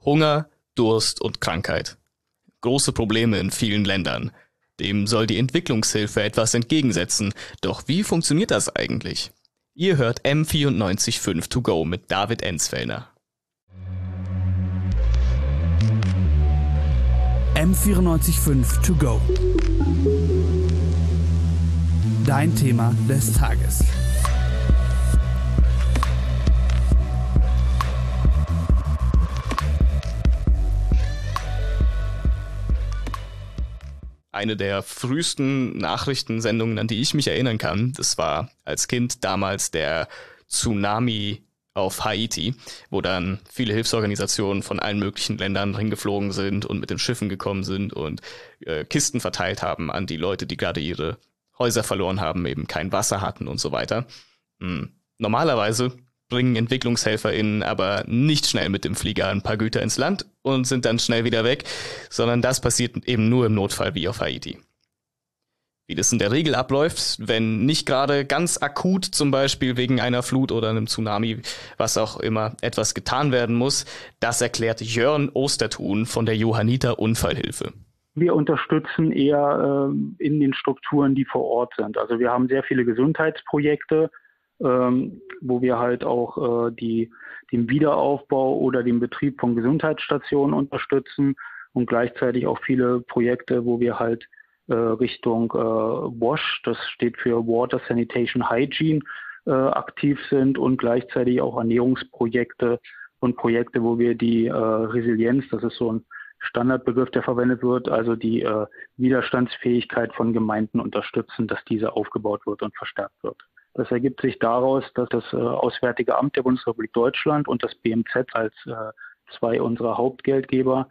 Hunger, Durst und Krankheit. Große Probleme in vielen Ländern. Dem soll die Entwicklungshilfe etwas entgegensetzen. Doch wie funktioniert das eigentlich? Ihr hört M94.5 To Go mit David Ensfellner. M94.5 To Go. Dein Thema des Tages. Eine der frühesten Nachrichtensendungen, an die ich mich erinnern kann, das war als Kind damals der Tsunami auf Haiti, wo dann viele Hilfsorganisationen von allen möglichen Ländern hingeflogen sind und mit den Schiffen gekommen sind und Kisten verteilt haben an die Leute, die gerade ihre Häuser verloren haben, eben kein Wasser hatten und so weiter. Normalerweise bringen EntwicklungshelferInnen aber nicht schnell mit dem Flieger ein paar Güter ins Land und sind dann schnell wieder weg, sondern das passiert eben nur im Notfall wie auf Haiti. Wie das in der Regel abläuft, wenn nicht gerade ganz akut zum Beispiel wegen einer Flut oder einem Tsunami, was auch immer, etwas getan werden muss, das erklärt Jörn Osterthun von der Johanniter Unfallhilfe. Wir unterstützen eher in den Strukturen, die vor Ort sind. Also wir haben sehr viele Gesundheitsprojekte, wo wir halt auch den Wiederaufbau oder den Betrieb von Gesundheitsstationen unterstützen und gleichzeitig auch viele Projekte, wo wir halt Richtung WASH, das steht für Water, Sanitation, Hygiene, aktiv sind und gleichzeitig auch Ernährungsprojekte und Projekte, wo wir die Resilienz, das ist so ein Standardbegriff, der verwendet wird, also die Widerstandsfähigkeit von Gemeinden unterstützen, dass diese aufgebaut wird und verstärkt wird. Das ergibt sich daraus, dass das Auswärtige Amt der Bundesrepublik Deutschland und das BMZ als zwei unserer Hauptgeldgeber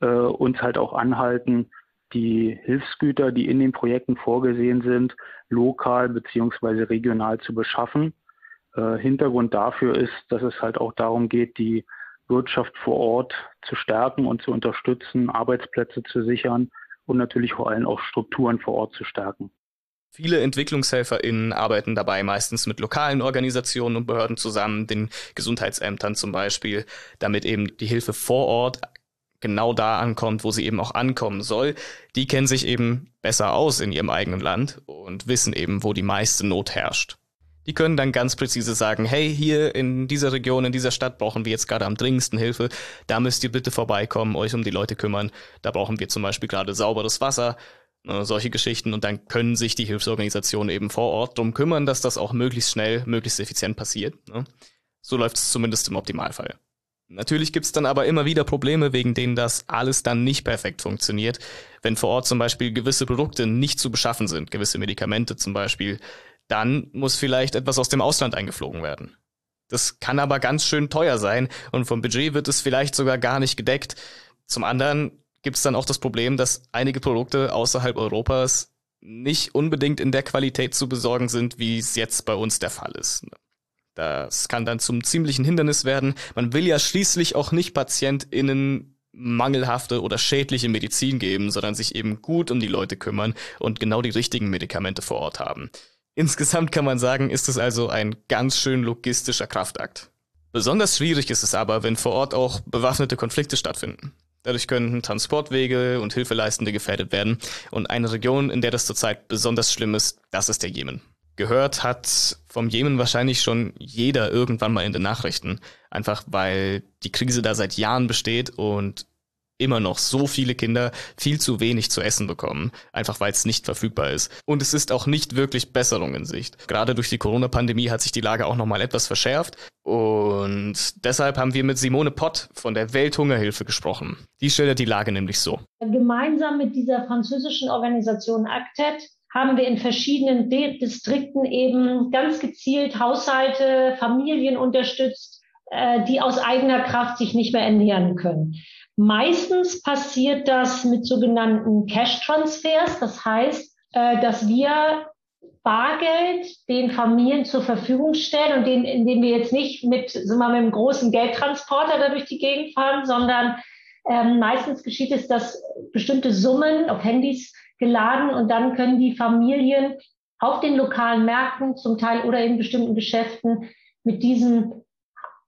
uns halt auch anhalten, die Hilfsgüter, die in den Projekten vorgesehen sind, lokal bzw. regional zu beschaffen. Hintergrund dafür ist, dass es halt auch darum geht, die Wirtschaft vor Ort zu stärken und zu unterstützen, Arbeitsplätze zu sichern und natürlich vor allem auch Strukturen vor Ort zu stärken. Viele EntwicklungshelferInnen arbeiten dabei meistens mit lokalen Organisationen und Behörden zusammen, den Gesundheitsämtern zum Beispiel, damit eben die Hilfe vor Ort genau da ankommt, wo sie eben auch ankommen soll. Die kennen sich eben besser aus in ihrem eigenen Land und wissen eben, wo die meiste Not herrscht. Die können dann ganz präzise sagen, hey, hier in dieser Region, in dieser Stadt brauchen wir jetzt gerade am dringendsten Hilfe. Da müsst ihr bitte vorbeikommen, euch um die Leute kümmern. Da brauchen wir zum Beispiel gerade sauberes Wasser, solche Geschichten. Und dann können sich die Hilfsorganisationen eben vor Ort drum kümmern, dass das auch möglichst schnell, möglichst effizient passiert. So läuft es zumindest im Optimalfall. Natürlich gibt's dann aber immer wieder Probleme, wegen denen das alles dann nicht perfekt funktioniert. Wenn vor Ort zum Beispiel gewisse Produkte nicht zu beschaffen sind, gewisse Medikamente zum Beispiel, dann muss vielleicht etwas aus dem Ausland eingeflogen werden. Das kann aber ganz schön teuer sein und vom Budget wird es vielleicht sogar gar nicht gedeckt. Zum anderen gibt es dann auch das Problem, dass einige Produkte außerhalb Europas nicht unbedingt in der Qualität zu besorgen sind, wie es jetzt bei uns der Fall ist. Das kann dann zum ziemlichen Hindernis werden. Man will ja schließlich auch nicht PatientInnen mangelhafte oder schädliche Medizin geben, sondern sich eben gut um die Leute kümmern und genau die richtigen Medikamente vor Ort haben. Insgesamt kann man sagen, ist es also ein ganz schön logistischer Kraftakt. Besonders schwierig ist es aber, wenn vor Ort auch bewaffnete Konflikte stattfinden. Dadurch können Transportwege und Hilfeleistende gefährdet werden. Und eine Region, in der das zurzeit besonders schlimm ist, das ist der Jemen. Gehört hat vom Jemen wahrscheinlich schon jeder irgendwann mal in den Nachrichten. Einfach weil die Krise da seit Jahren besteht und immer noch so viele Kinder viel zu wenig zu essen bekommen, einfach weil es nicht verfügbar ist. Und es ist auch nicht wirklich Besserung in Sicht. Gerade durch die Corona-Pandemie hat sich die Lage auch nochmal etwas verschärft. Und deshalb haben wir mit Simone Pott von der Welthungerhilfe gesprochen. Die schildert die Lage nämlich so. Gemeinsam mit dieser französischen Organisation ACTED haben wir in verschiedenen Distrikten eben ganz gezielt Haushalte, Familien unterstützt, die aus eigener Kraft sich nicht mehr ernähren können. Meistens passiert das mit sogenannten Cash-Transfers. Das heißt, dass wir Bargeld den Familien zur Verfügung stellen und indem wir jetzt nicht mit einem großen Geldtransporter da durch die Gegend fahren, sondern meistens geschieht es, dass bestimmte Summen auf Handys geladen und dann können die Familien auf den lokalen Märkten zum Teil oder in bestimmten Geschäften mit diesen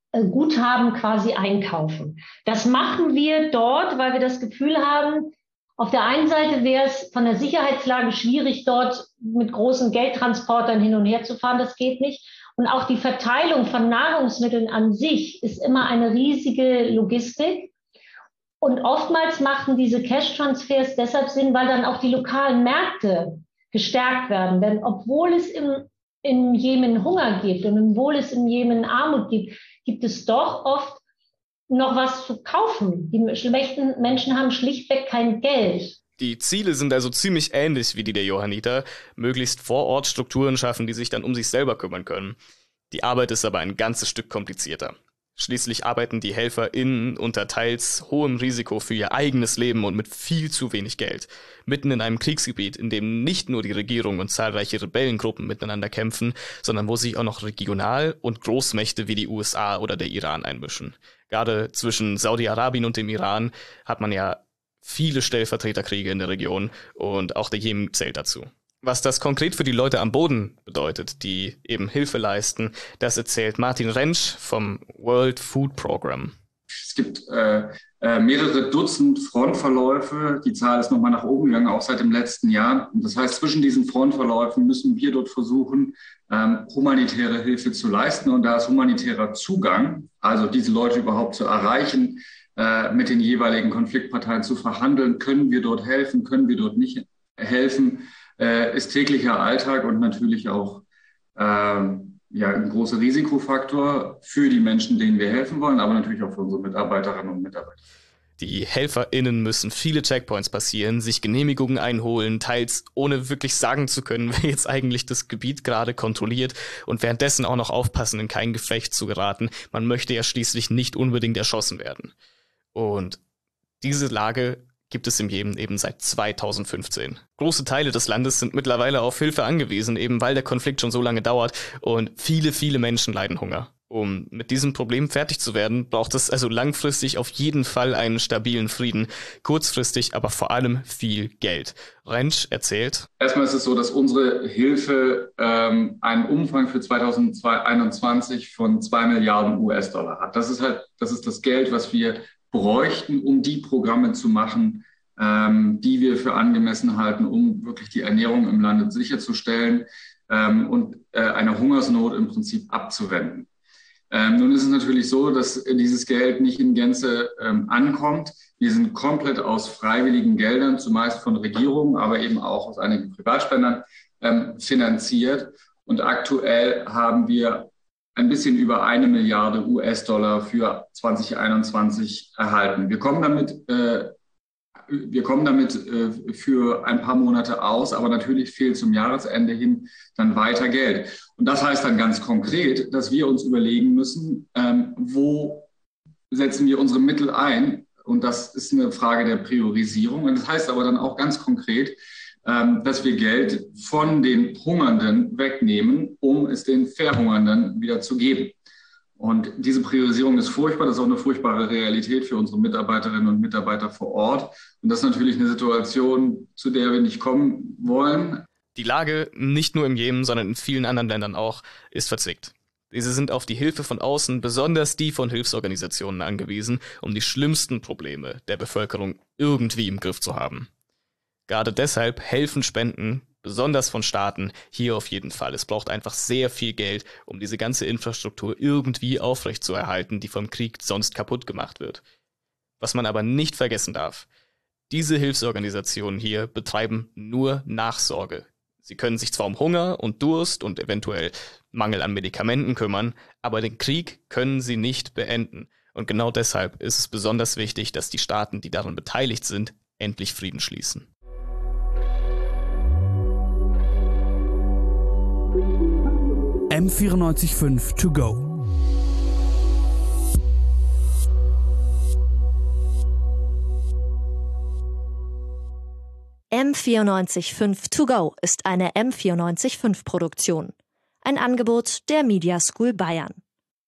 Guthaben quasi einkaufen. Das machen wir dort, weil wir das Gefühl haben, auf der einen Seite wäre es von der Sicherheitslage schwierig, dort mit großen Geldtransportern hin und her zu fahren. Das geht nicht. Und auch die Verteilung von Nahrungsmitteln an sich ist immer eine riesige Logistik. Und oftmals machen diese Cash-Transfers deshalb Sinn, weil dann auch die lokalen Märkte gestärkt werden. Denn obwohl es im Jemen Hunger gibt und obwohl es im Jemen Armut gibt, gibt es doch oft noch was zu kaufen. Die Menschen haben schlichtweg kein Geld. Die Ziele sind also ziemlich ähnlich wie die der Johanniter, möglichst vor Ort Strukturen schaffen, die sich dann um sich selber kümmern können. Die Arbeit ist aber ein ganzes Stück komplizierter. Schließlich arbeiten die HelferInnen unter teils hohem Risiko für ihr eigenes Leben und mit viel zu wenig Geld. Mitten in einem Kriegsgebiet, in dem nicht nur die Regierung und zahlreiche Rebellengruppen miteinander kämpfen, sondern wo sich auch noch Regional- und Großmächte wie die USA oder der Iran einmischen. Gerade zwischen Saudi-Arabien und dem Iran hat man ja viele Stellvertreterkriege in der Region und auch der Jemen zählt dazu. Was das konkret für die Leute am Boden bedeutet, die eben Hilfe leisten, das erzählt Martin Rentsch vom World Food Program. Es gibt mehrere Dutzend Frontverläufe. Die Zahl ist nochmal nach oben gegangen, auch seit dem letzten Jahr. Und das heißt, zwischen diesen Frontverläufen müssen wir dort versuchen, humanitäre Hilfe zu leisten. Und da ist humanitärer Zugang, also diese Leute überhaupt zu erreichen, mit den jeweiligen Konfliktparteien zu verhandeln, können wir dort helfen, können wir dort nicht helfen, ist täglicher Alltag und natürlich auch ein großer Risikofaktor für die Menschen, denen wir helfen wollen, aber natürlich auch für unsere Mitarbeiterinnen und Mitarbeiter. Die HelferInnen müssen viele Checkpoints passieren, sich Genehmigungen einholen, teils ohne wirklich sagen zu können, wer jetzt eigentlich das Gebiet gerade kontrolliert und währenddessen auch noch aufpassen, in kein Gefecht zu geraten. Man möchte ja schließlich nicht unbedingt erschossen werden. Und diese Lage gibt es im Jemen eben seit 2015. Große Teile des Landes sind mittlerweile auf Hilfe angewiesen, eben weil der Konflikt schon so lange dauert und viele, viele Menschen leiden Hunger. Um mit diesem Problem fertig zu werden, braucht es also langfristig auf jeden Fall einen stabilen Frieden, kurzfristig aber vor allem viel Geld. Rentsch erzählt: Erstmal ist es so, dass unsere Hilfe einen Umfang für 2021 von 2 Milliarden US-Dollar hat. Das ist das Geld, was wir bräuchten, um die Programme zu machen, die wir für angemessen halten, um wirklich die Ernährung im Lande sicherzustellen und eine Hungersnot im Prinzip abzuwenden. Nun ist es natürlich so, dass dieses Geld nicht in Gänze ankommt. Wir sind komplett aus freiwilligen Geldern, zumeist von Regierungen, aber eben auch aus einigen Privatspendern finanziert. Und aktuell haben wir ein bisschen über 1 Milliarde US-Dollar für 2021 erhalten. Wir kommen damit für ein paar Monate aus, aber natürlich fehlt zum Jahresende hin dann weiter Geld. Und das heißt dann ganz konkret, dass wir uns überlegen müssen, wo setzen wir unsere Mittel ein? Und das ist eine Frage der Priorisierung. Und das heißt aber dann auch ganz konkret, dass wir Geld von den Hungernden wegnehmen, um es den Verhungernden wieder zu geben. Und diese Priorisierung ist furchtbar. Das ist auch eine furchtbare Realität für unsere Mitarbeiterinnen und Mitarbeiter vor Ort. Und das ist natürlich eine Situation, zu der wir nicht kommen wollen. Die Lage, nicht nur im Jemen, sondern in vielen anderen Ländern auch, ist verzwickt. Diese sind auf die Hilfe von außen, besonders die von Hilfsorganisationen angewiesen, um die schlimmsten Probleme der Bevölkerung irgendwie im Griff zu haben. Gerade deshalb helfen Spenden, besonders von Staaten, hier auf jeden Fall. Es braucht einfach sehr viel Geld, um diese ganze Infrastruktur irgendwie aufrechtzuerhalten, die vom Krieg sonst kaputt gemacht wird. Was man aber nicht vergessen darf: Diese Hilfsorganisationen hier betreiben nur Nachsorge. Sie können sich zwar um Hunger und Durst und eventuell Mangel an Medikamenten kümmern, aber den Krieg können sie nicht beenden. Und genau deshalb ist es besonders wichtig, dass die Staaten, die daran beteiligt sind, endlich Frieden schließen. M94.5 To Go. M94.5 To Go ist eine M94.5 Produktion. Ein Angebot der Media School Bayern.